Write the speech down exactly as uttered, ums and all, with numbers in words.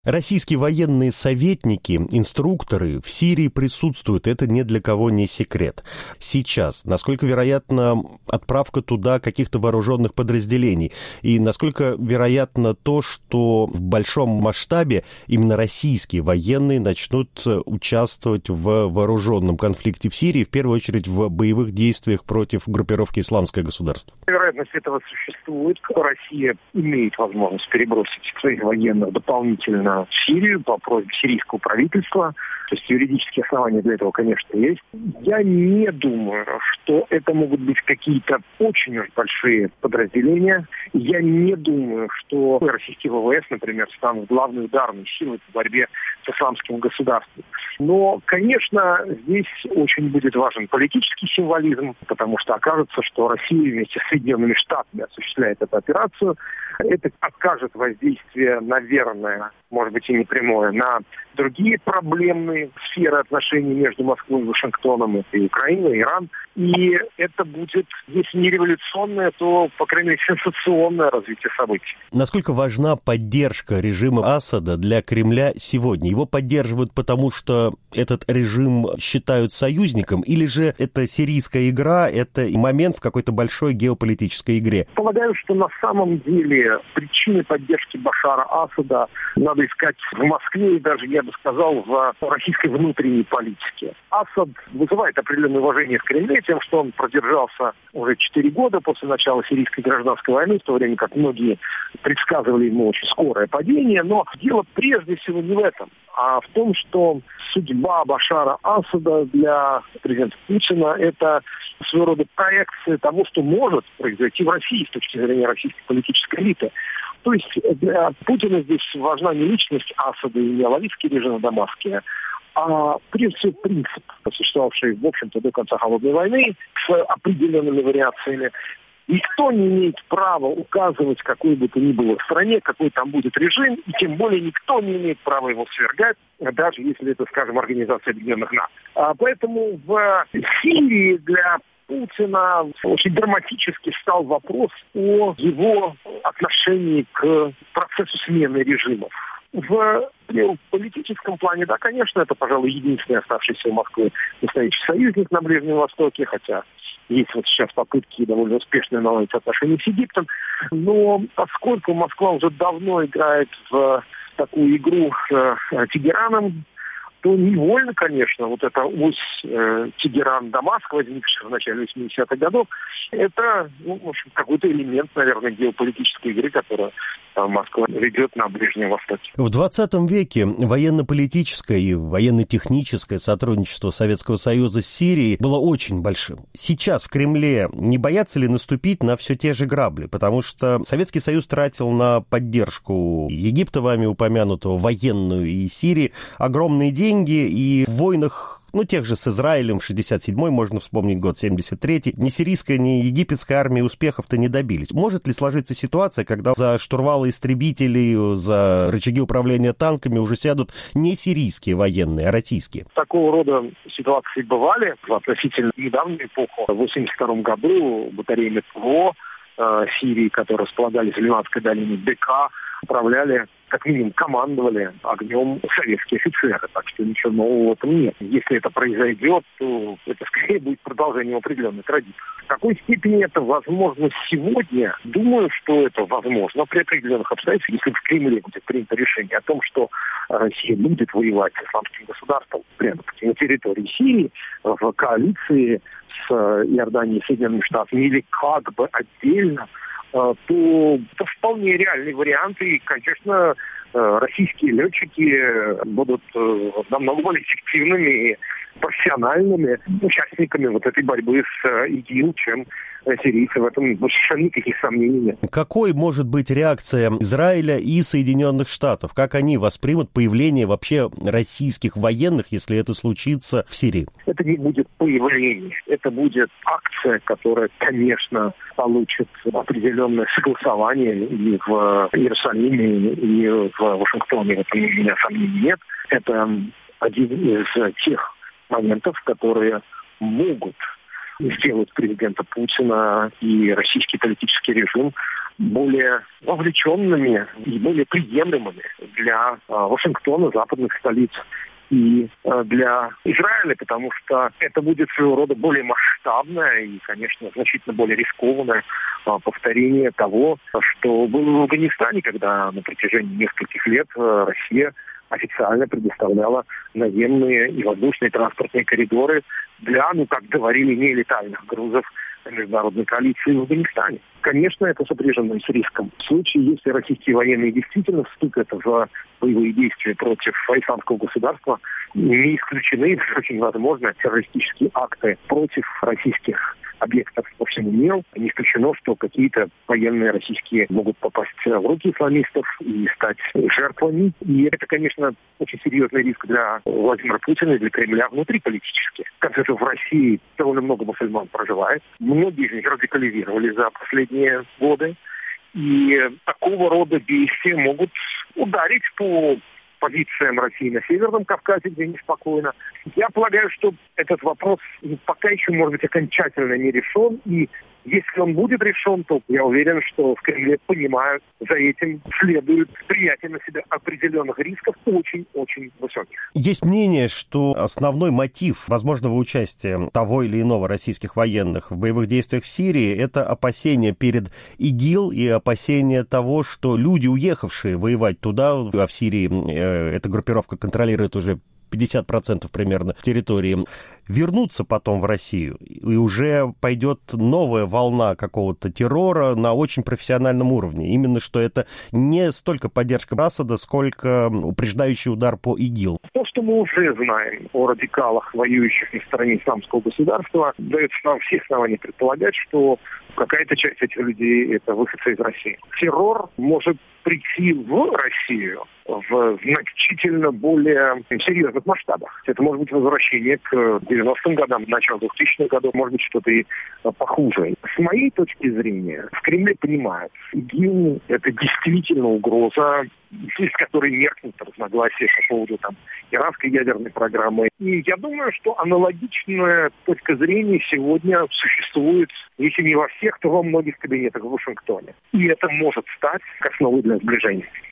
Российские военные советники, инструкторы в Сирии присутствуют. Это ни для кого не секрет. Сейчас, насколько вероятна отправка туда каких-то вооруженных подразделений? И насколько вероятно то, что в большом масштабе именно российские военные начнут участвовать в вооруженном конфликте в Сирии, в первую очередь в боевых действиях против группировки «Исламское государство»? Вероятность этого существует. Россия имеет возможность перебросить своих военных дополнительно в Сирию по просьбе сирийского правительства. То есть юридические основания для этого, конечно, есть. Я не думаю, что это могут быть какие-то очень уж большие подразделения. Я не думаю, что российские ВВС, например, станут главной ударной силой в борьбе с исламским государством. Но, конечно, здесь очень будет важен политический символизм, потому что окажется, что Россия вместе с Соединенными Штатами осуществляет эту операцию. Это окажет воздействие, наверное, может быть и не прямое, на другие проблемные сферы отношений между Москвой и Вашингтоном. Это и Украина, и Иран. И это будет, если не революционное, то, по крайней мере, сенсационное развитие событий. Насколько важна поддержка режима Асада для Кремля сегодня? Его поддерживают потому, что этот режим считают союзником, или же это сирийская игра, это момент в какой-то большой геополитической игре? Полагаю, что на самом деле причины поддержки Башара Асада надо искать в Москве и даже, я бы сказал, в российской внутренней политике. Асад вызывает определенное уважение в Кремле тем, что он продержался уже четыре года после начала сирийской гражданской войны, в то время как многие предсказывали ему очень скорое падение. Но дело прежде всего не в этом, а в том, что судьба Башара Асада для президента Путина – это своего рода проекция того, что может произойти в России с точки зрения российской политической элиты. То есть для Путина здесь важна не личность Асада и не алавитский режим в Дамаске, а прежде всего принцип, существовавший, в общем-то, до конца Холодной войны, с определенными вариациями. Никто не имеет права указывать какой бы то ни было в стране, какой там будет режим, и тем более никто не имеет права его свергать, даже если это, скажем, Организация Объединенных Наций. А поэтому в Сирии для Путина очень драматически стал вопрос о его отношении к процессу смены режимов. В политическом плане, да, конечно, это, пожалуй, единственный оставшийся у Москвы настоящий союзник на Ближнем Востоке, хотя есть вот сейчас попытки довольно успешные наладить отношения с Египтом. Но поскольку Москва уже давно играет в такую игру с Тегераном, то невольно, конечно, вот эта ось э, Тегеран-Дамаск, возникшая в начале восьмидесятых годов, это, ну, в общем, какой-то элемент, наверное, геополитической игры, которую э, Москва ведет на Ближнем Востоке. В двадцатом веке военно-политическое и военно-техническое сотрудничество Советского Союза с Сирией было очень большим. Сейчас в Кремле не боятся ли наступить на все те же грабли? Потому что Советский Союз тратил на поддержку Египта, вами упомянутого, военную, и Сирии огромные деньги, и в войнах, ну, тех же с Израилем, шестьдесят седьмой, можно вспомнить год, семьдесят третий, ни сирийская, ни египетская армии успехов-то не добились. Может ли сложиться ситуация, когда за штурвалы истребителей, за рычаги управления танками уже сядут не сирийские военные, а российские? Такого рода ситуации бывали в относительно недавнюю эпоху. В восемьдесят втором году батареями ПВО э, Сирии, которые располагались в Ливанской долине, БК, управляли, как минимум командовали огнем советские офицеры. Так что ничего нового в этом нет. Если это произойдет, то это скорее будет продолжением определенной традиции. В какой степени это возможно сегодня? Думаю, что это возможно при определенных обстоятельствах. Если в Кремле будет принято решение о том, что Россия будет воевать с исламским государством прямо на территории Сирии, в коалиции с Иорданией и Соединенными Штатами, или как бы отдельно, то это вполне реальный вариант. И, конечно, российские летчики будут намного более эффективными и профессиональными участниками вот этой борьбы с ИГИЛ, чем сирийцы. В этом совершенно никаких сомнений нет. Какой может быть реакция Израиля и Соединенных Штатов? Как они воспримут появление вообще российских военных, если это случится в Сирии? Это не будет появление. Это будет акция, которая, конечно, получит определенное согласование и в Иерусалиме, и в Вашингтоне. В этом у меня сомнений нет. Это один из тех моментов, которые могут сделать президента Путина и российский политический режим более вовлеченными и более приемлемыми для Вашингтона, западных столиц и для Израиля, потому что это будет своего рода более масштабное и, конечно, значительно более рискованное повторение того, что было в Афганистане, когда на протяжении нескольких лет Россия официально предоставляла наземные и воздушные транспортные коридоры для, ну, как говорили, нелетальных грузов международной коалиции в Афганистане. Конечно, это сопряжено с риском. В случае, если российские военные действительно вступят в боевые действия против исламского государства, не исключены, очень возможно, террористические акты против российских объектов по всему миру. Не исключено, что какие-то военные российские могут попасть в руки исламистов и стать жертвами. И это, конечно, очень серьезный риск для Владимира Путина и для Кремля внутриполитически. В конце концов, в России довольно много мусульман проживает. Многие из них радикализировались за последние годы. И такого рода действия могут ударить по позициям России на Северном Кавказе, где неспокойно. Я полагаю, что этот вопрос пока еще, может быть, окончательно не решен. И если он будет решен, то я уверен, что в Кремле понимают, за этим следует принятие на себя определенных рисков очень-очень высоких. Есть мнение, что основной мотив возможного участия того или иного российских военных в боевых действиях в Сирии — это опасения перед ИГИЛ и опасения того, что люди, уехавшие воевать туда, а в Сирии э, эта группировка контролирует уже пятьдесят процентов примерно территории, вернутся потом в Россию, и уже пойдет новая волна какого-то террора на очень профессиональном уровне. Именно что это не столько поддержка Асада, сколько упреждающий удар по ИГИЛ. То, что мы уже знаем о радикалах, воюющих на стороне исламского государства, дает нам все основания предполагать, что какая-то часть этих людей — это выходцы из России. Террор может прийти в Россию в значительно более серьезных масштабах. Это может быть возвращение к девяностым годам, начало двухтысячных годов, может быть, что-то и похуже. С моей точки зрения, в Кремле понимают, ИГИЛ — это действительно угроза, из которой меркнут разногласия по поводу там иранской ядерной программы. И я думаю, что аналогичная точка зрения сегодня существует, если не во всех, то во многих кабинетах в Вашингтоне. И это может стать основой для сближения.